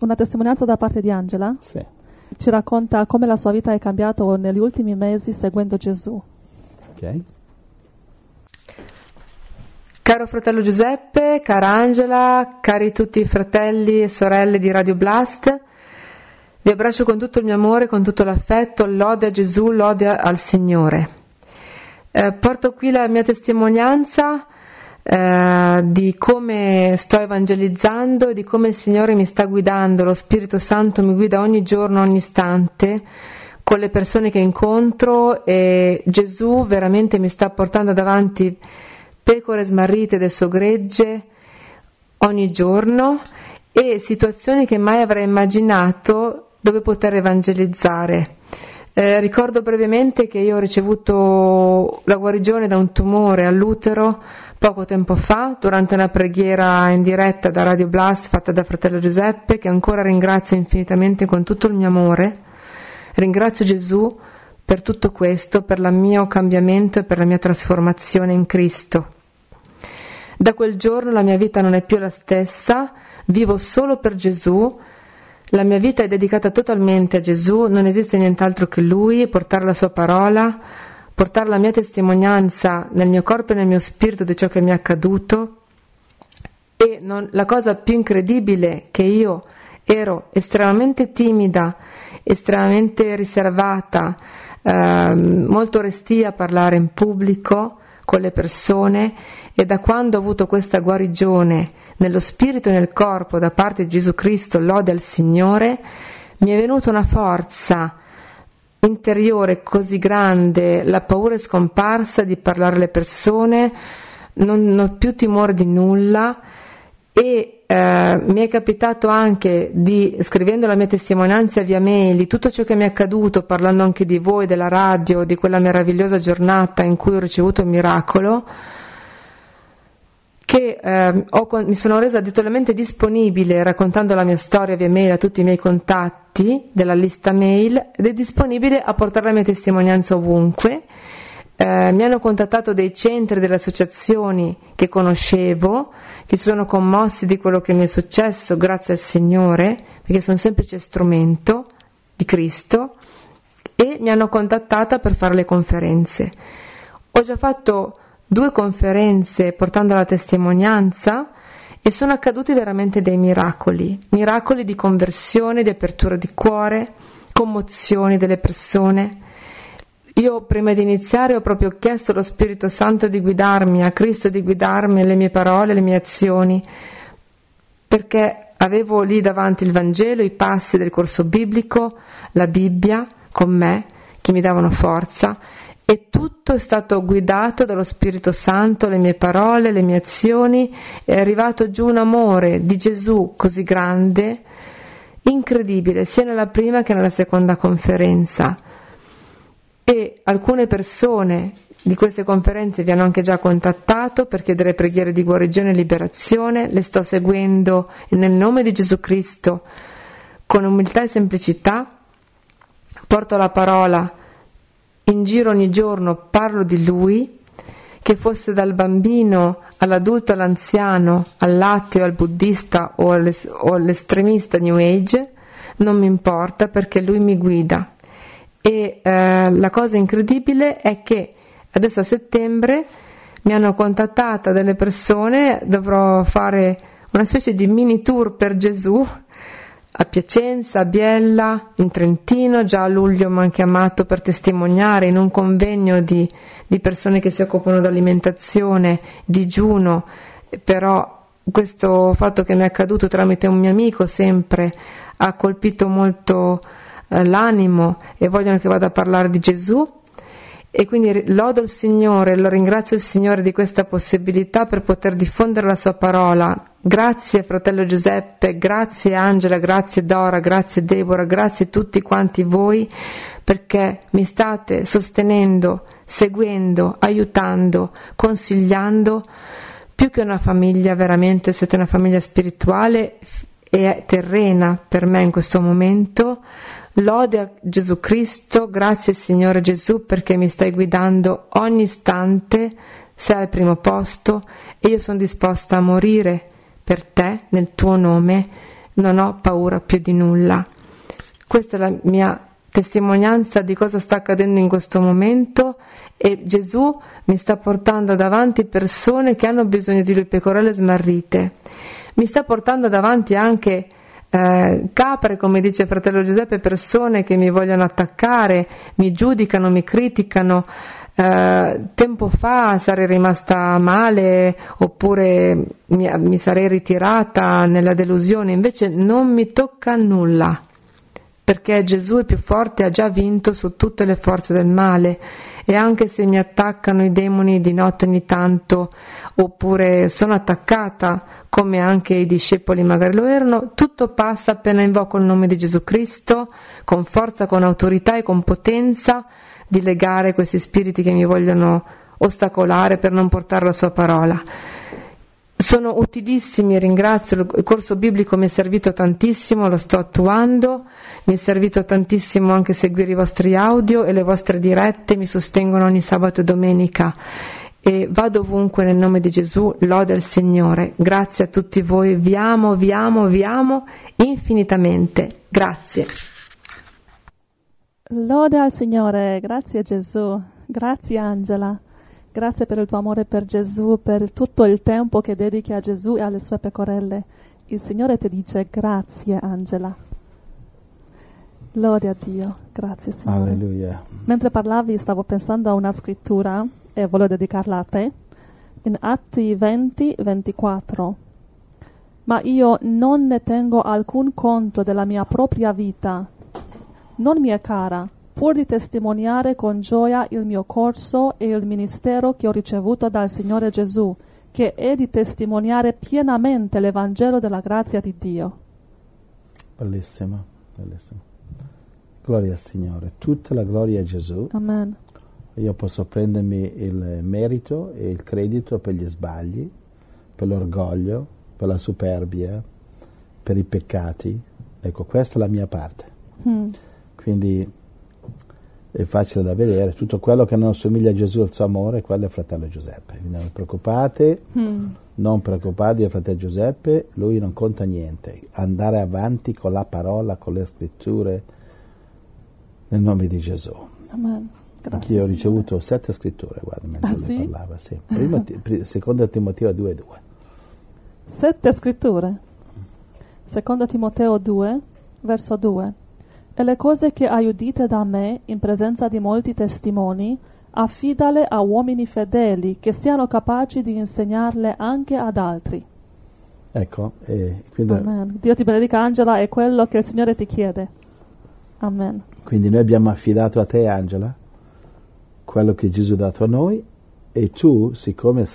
una testimonianza da parte di Angela. Sì. Ci racconta come la sua vita è cambiata negli ultimi mesi seguendo Gesù. Ok. Caro fratello Giuseppe, cara Angela, cari tutti i fratelli e sorelle di Radio Blast, vi abbraccio con tutto il mio amore, con tutto l'affetto, lode a Gesù, lode al Signore. Porto qui la mia testimonianza di come sto evangelizzando e di come il Signore mi sta guidando, lo Spirito Santo mi guida ogni giorno, ogni istante, con le persone che incontro, e Gesù veramente mi sta portando davanti pecore smarrite del suo gregge ogni giorno, e situazioni che mai avrei immaginato dove poter evangelizzare. Ricordo brevemente che io ho ricevuto la guarigione da un tumore all'utero poco tempo fa, durante una preghiera in diretta da Radio Blast fatta da fratello Giuseppe, che ancora ringrazio infinitamente con tutto il mio amore. Ringrazio Gesù per tutto questo, per il mio cambiamento e per la mia trasformazione in Cristo. Da quel giorno la mia vita non è più la stessa, vivo solo per Gesù, la mia vita è dedicata totalmente a Gesù, non esiste nient'altro che Lui, portare la Sua parola, portare la mia testimonianza nel mio corpo e nel mio spirito di ciò che mi è accaduto. E la cosa più incredibile, che io ero estremamente timida, estremamente riservata, molto restia a parlare in pubblico con le persone, e da quando ho avuto questa guarigione nello spirito e nel corpo da parte di Gesù Cristo, lode al Signore, mi è venuta una forza interiore così grande, la paura è scomparsa di parlare alle persone, non ho più timore di nulla. E mi è capitato anche di, scrivendo la mia testimonianza via mail, di tutto ciò che mi è accaduto, parlando anche di voi, della radio, di quella meravigliosa giornata in cui ho ricevuto il miracolo, che mi sono resa totalmente disponibile, raccontando la mia storia via mail a tutti i miei contatti della lista mail, ed è disponibile a portare la mia testimonianza ovunque. Mi hanno contattato dei centri, delle associazioni che conoscevo, che si sono commossi di quello che mi è successo, grazie al Signore, perché sono un semplice strumento di Cristo, e mi hanno contattata per fare le conferenze. Ho già fatto 2 conferenze portando la testimonianza, e sono accaduti veramente dei miracoli di conversione, di apertura di cuore, commozioni delle persone. Io prima di iniziare ho proprio chiesto allo Spirito Santo di guidarmi, a Cristo di guidarmi, le mie parole, le mie azioni, perché avevo lì davanti il Vangelo, i passi del corso biblico, la Bibbia con me, che mi davano forza, e tutto è stato guidato dallo Spirito Santo, le mie parole, le mie azioni. È arrivato giù un amore di Gesù così grande, incredibile, sia nella prima che nella seconda conferenza. E alcune persone di queste conferenze vi hanno anche già contattato per chiedere preghiere di guarigione e liberazione. Le sto seguendo nel nome di Gesù Cristo, con umiltà e semplicità. Porto la parola in giro ogni giorno, parlo di Lui, che fosse dal bambino all'adulto, all'anziano, all'ateo, al buddista o all'estremista New Age, non mi importa, perché Lui mi guida. E la cosa incredibile è che adesso a settembre mi hanno contattata delle persone, dovrò fare una specie di mini tour per Gesù a Piacenza, a Biella, in Trentino. Già a luglio mi hanno chiamato per testimoniare in un convegno di persone che si occupano di alimentazione, digiuno, però questo fatto che mi è accaduto tramite un mio amico sempre ha colpito molto l'animo, e vogliono che vada a parlare di Gesù, e quindi lodo il Signore, lo ringrazio il Signore di questa possibilità per poter diffondere la sua parola. Grazie fratello Giuseppe, grazie Angela, grazie Dora, grazie Deborah, grazie a tutti quanti voi, perché mi state sostenendo, seguendo, aiutando, consigliando. Più che una famiglia, veramente siete una famiglia spirituale e terrena per me in questo momento. Lode a Gesù Cristo, grazie Signore Gesù, perché mi stai guidando ogni istante, sei al primo posto, e io sono disposta a morire per te, nel tuo nome. non ho paura più di nulla. Questa è la mia testimonianza di cosa sta accadendo in questo momento, e Gesù mi sta portando davanti persone che hanno bisogno di Lui, pecorelle smarrite. Mi sta portando davanti anche capre, come dice fratello Giuseppe, persone che mi vogliono attaccare, mi giudicano, mi criticano. Tempo fa sarei rimasta male, oppure mi sarei ritirata nella delusione, invece non mi tocca nulla, perché Gesù è più forte, ha già vinto su tutte le forze del male. E anche se mi attaccano i demoni di notte ogni tanto, oppure sono attaccata come anche i discepoli magari lo erano, tutto passa appena invoco il nome di Gesù Cristo con forza, con autorità e con potenza di legare questi spiriti che mi vogliono ostacolare per non portare la sua parola. Sono utilissimi, ringrazio, il corso biblico mi è servito tantissimo, lo sto attuando, mi è servito tantissimo anche seguire i vostri audio e le vostre dirette, mi sostengono ogni sabato e domenica, e vado ovunque nel nome di Gesù, lode al Signore. Grazie a tutti voi, vi amo infinitamente, grazie. Lode al Signore, grazie Gesù, grazie Angela. Grazie per il tuo amore per Gesù, per tutto il tempo che dedichi a Gesù e alle sue pecorelle. Il Signore ti dice grazie, Angela. Lode a Dio. Grazie, Signore. Alleluia. Mentre parlavi stavo pensando a una scrittura e voglio dedicarla a te. In Atti 20:24. Ma io non ne tengo alcun conto della mia propria vita. Non mi è cara, pur di testimoniare con gioia il mio corso e il ministero che ho ricevuto dal Signore Gesù, che è di testimoniare pienamente l'Evangelo della grazia di Dio. Bellissimo, bellissimo. Gloria al Signore, tutta la gloria a Gesù. Amen. Io posso prendermi il merito e il credito per gli sbagli, per l'orgoglio, per la superbia, per i peccati. Ecco, questa è la mia parte. Quindi è facile da vedere, tutto quello che non assomiglia a Gesù, al suo amore, quello è il fratello Giuseppe. Quindi non preoccupate, non preoccupatevi, il fratello Giuseppe, lui non conta niente. Andare avanti con la parola, con le scritture, nel nome di Gesù. Amen. Grazie, anch'io ho ricevuto 7 scritture, guarda, mentre sì? parlava. Sì. Secondo Timoteo 2:2. 7 scritture. Secondo Timoteo 2, verso 2. E le cose che hai udite da me in presenza di molti testimoni, affidale a uomini fedeli che siano capaci di insegnarle anche ad altri. Ecco, quindi, Amen. Dio ti benedica, Angela, è quello che il Signore ti chiede. Amen. Quindi noi abbiamo affidato a te, Angela, quello che Gesù ha dato a noi, e tu, siccome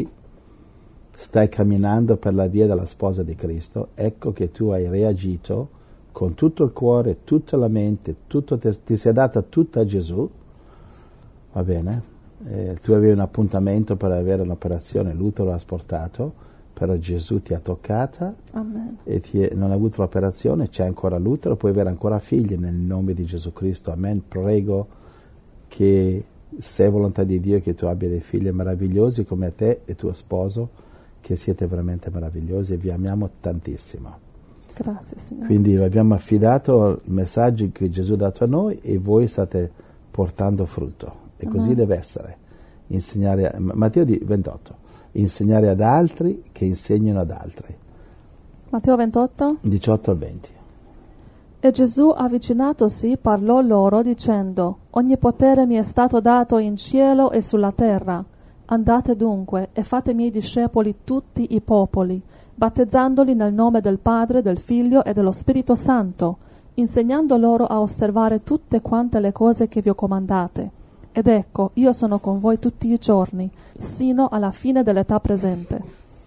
stai camminando per la via della sposa di Cristo, ecco che tu hai reagito con tutto il cuore, tutta la mente, ti sei data tutta a Gesù, va bene? Tu avevi un appuntamento per avere un'operazione, l'utero ha asportato, però Gesù ti ha toccata. Amen. E non hai avuto l'operazione, c'è ancora l'utero, puoi avere ancora figli nel nome di Gesù Cristo. Amen. Prego che, se è volontà di Dio, che tu abbia dei figli meravigliosi come te e tuo sposo, che siete veramente meravigliosi e vi amiamo tantissimo. Grazie, Signore. Quindi abbiamo affidato i messaggi che Gesù ha dato a noi e voi state portando frutto, e così deve essere. Insegnare, Matteo 28, insegnare ad altri che insegnano ad altri. Matteo 28? 18 a 20. E Gesù, avvicinatosi, parlò loro dicendo: Ogni potere mi è stato dato in cielo e sulla terra. Andate dunque e fate miei discepoli tutti i popoli, battezzandoli nel nome del Padre, del Figlio e dello Spirito Santo, insegnando loro a osservare tutte quante le cose che vi ho comandate. Ed ecco, io sono con voi tutti i giorni, sino alla fine dell'età presente.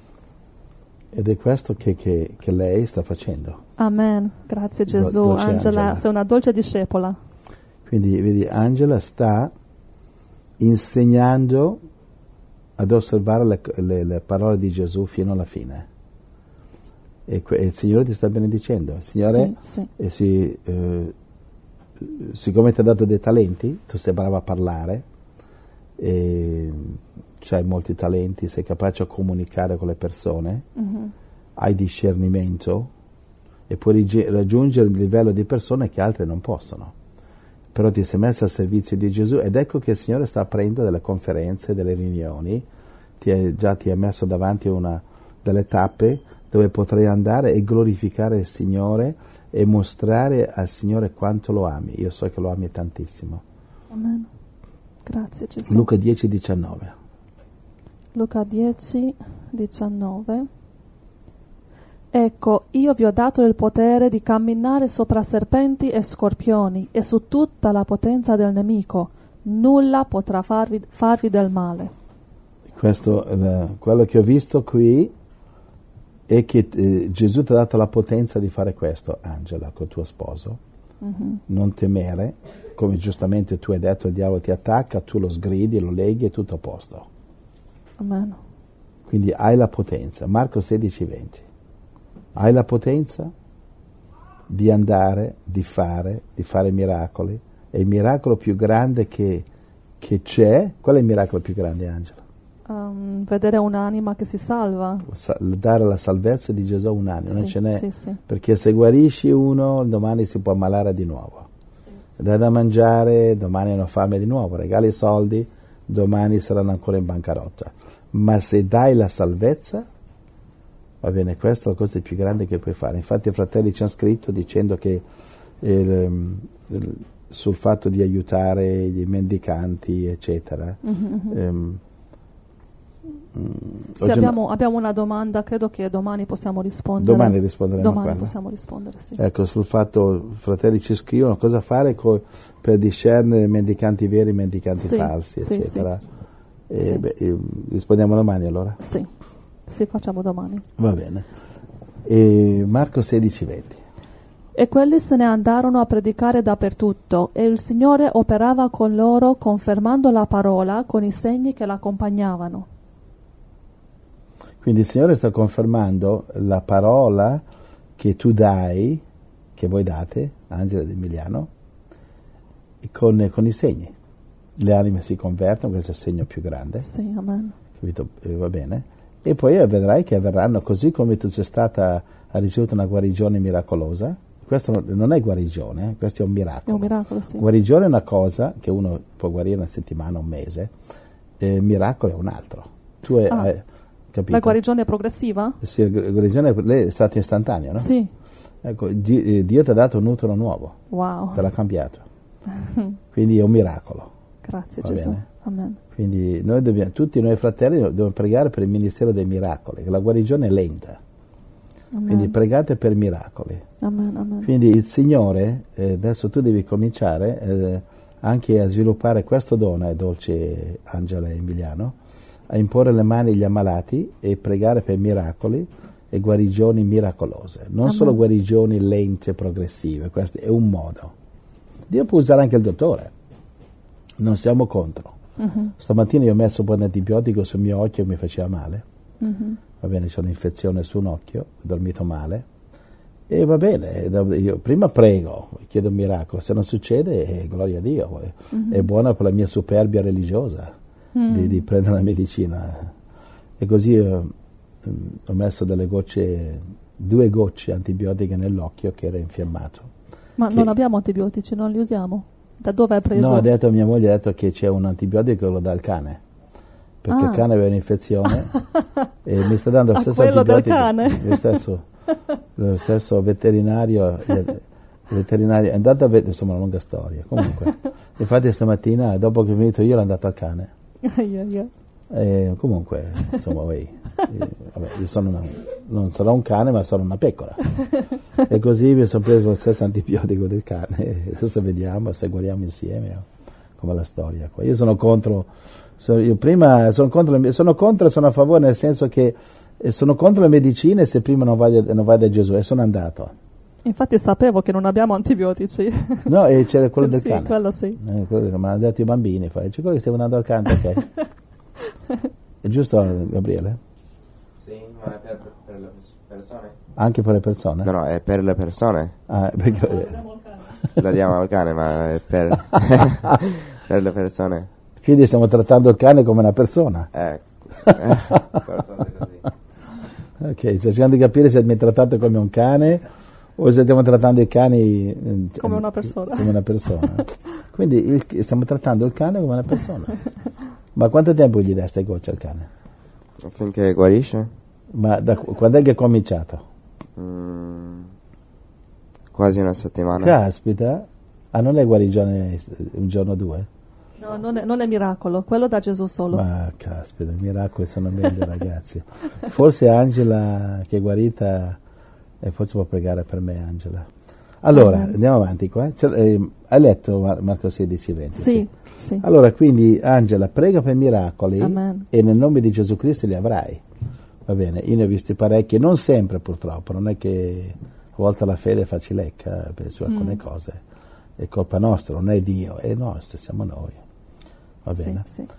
Ed è questo che lei sta facendo. Amen. Grazie Gesù. Angela, sei una dolce discepola. Quindi, vedi, Angela sta insegnando ad osservare le parole di Gesù fino alla fine. E il Signore ti sta benedicendo. Il Signore, sì. Siccome ti ha dato dei talenti, tu sei brava a parlare, e c'hai molti talenti, sei capace a comunicare con le persone, hai discernimento, e puoi raggiungere un livello di persone che altre non possono. Però ti sei messo al servizio di Gesù ed ecco che il Signore sta aprendo delle conferenze, delle riunioni, ti ha messo davanti delle tappe dove potrai andare e glorificare il Signore e mostrare al Signore quanto lo ami. Io so che lo ami tantissimo. Amen. Grazie Gesù. Luca 10:19. Luca 10:19. Ecco, io vi ho dato il potere di camminare sopra serpenti e scorpioni e su tutta la potenza del nemico. Nulla potrà farvi del male. Quello che ho visto qui è che Gesù ti ha dato la potenza di fare questo, Angela, col tuo sposo. Non temere, come giustamente tu hai detto, il diavolo ti attacca, tu lo sgridi, lo leghi e tutto a posto. Amen. Quindi hai la potenza. Marco 16:20. Hai la potenza di andare, di fare miracoli. E il miracolo più grande che c'è, qual è il miracolo più grande, Angela? Vedere un'anima che si salva. Dare la salvezza di Gesù a un'anima, non Sì, ce n'è, sì. perché se guarisci uno, domani si può ammalare di nuovo. Dai da mangiare, domani hanno fame di nuovo, regali soldi, domani saranno ancora in bancarotta. Ma se dai la salvezza, va bene, questa è la cosa più grande che puoi fare. Infatti i fratelli ci hanno scritto dicendo che sul fatto di aiutare i mendicanti, eccetera. Sì, abbiamo una domanda, credo che domani possiamo rispondere. Domani risponderemo a Domani quella. possiamo rispondere, sì. Ecco, sul fatto, fratelli ci scrivono cosa fare per discernere mendicanti veri, mendicanti falsi, sì, eccetera. Sì. Rispondiamo domani allora? Sì, facciamo domani. Va bene. E Marco 16:20. E quelli se ne andarono a predicare dappertutto, e il Signore operava con loro, confermando la parola con i segni che l'accompagnavano. Quindi il Signore sta confermando la parola che tu dai, che voi date, Angela ed Emiliano, con i segni. Le anime si convertono, questo è il segno più grande. Sì, amen. Capito? Va bene. E poi vedrai che avverranno così come tu sei stata, hai ricevuto una guarigione miracolosa. Questo non è guarigione, questo è un miracolo. È un miracolo, sì. Guarigione è una cosa che uno può guarire una settimana, un mese, miracolo è un altro. Tu hai capito? La guarigione è progressiva? Sì, la guarigione è stata istantanea, no? Sì. Ecco, Dio ti ha dato un utero nuovo. Wow. Te l'ha cambiato. Quindi è un miracolo. Grazie Va Gesù. bene? Amen. Quindi tutti noi fratelli dobbiamo pregare per il ministero dei miracoli, che la guarigione è lenta. Amen. Quindi pregate per miracoli. Amen, amen. Quindi il Signore, adesso tu devi cominciare anche a sviluppare questo dono, dolce Angela e Emiliano, a imporre le mani agli ammalati e pregare per miracoli e guarigioni miracolose. Non Amen. solo guarigioni lente e progressive, questo è un modo. Dio può usare anche il dottore, non siamo contro. Stamattina io ho messo un po' di antibiotico sul mio occhio che mi faceva male. Va bene, c'è un'infezione su un occhio, ho dormito male e va bene, io prima prego, chiedo un miracolo, se non succede gloria a Dio, è buona per la mia superbia religiosa di prendere la medicina. E così ho messo 2 gocce antibiotiche nell'occhio che era infiammato. Ma non abbiamo antibiotici, non li usiamo? Da dove hai preso? No, mia moglie ha detto che c'è un antibiotico che lo dà il cane, perché il cane aveva un'infezione e mi sta dando lo stesso antibiotico. Lo stesso veterinario è andato a vedere, insomma, una lunga storia. Comunque, infatti stamattina, dopo che ho finito io, ero andato al cane. Comunque, insomma, io non sarò un cane, ma sarò una pecora. E così mi sono preso lo stesso antibiotico del cane. E adesso vediamo se guariamo insieme, come la storia qua. Io sono contro. Sono a favore, nel senso che sono contro le medicine se prima non vai da Gesù, e sono andato. Infatti sapevo che non abbiamo antibiotici. No, e c'era quello del cane. Sì, quello sì. Quello che mi hanno detto i bambini, c'è quello che stiamo andando al cane, ok. È giusto, Gabriele? Sì, ma è per le persone. Anche per le persone? No, è per le persone. Perché Lo diamo al cane, ma è per le persone. Quindi stiamo trattando il cane come una persona. Qualcosa così. Ok, sto cercando di capire se mi trattate come un cane O se stiamo trattando i cani Come una persona. come una persona. Quindi stiamo trattando il cane come una persona. Ma quanto tempo gli dai stai gocce al cane? Finché guarisce? Ma quando è che è cominciato? Quasi una settimana. Caspita, non è guarigione un giorno o due? No, non è miracolo, quello da Gesù solo. Ma caspita, i miracoli sono meglio ragazzi. Forse Angela che è guarita, forse può pregare per me Angela. Allora, andiamo avanti qua. Hai letto Marco 16:20? Sì. Allora, quindi Angela, prega per miracoli. Amen. E nel nome di Gesù Cristo li avrai. Va bene, io ne ho visti parecchi, non sempre purtroppo, non è che a volte la fede fa cilecca su alcune cose, è colpa nostra, non è Dio, è nostra, siamo noi. Va bene? Sì.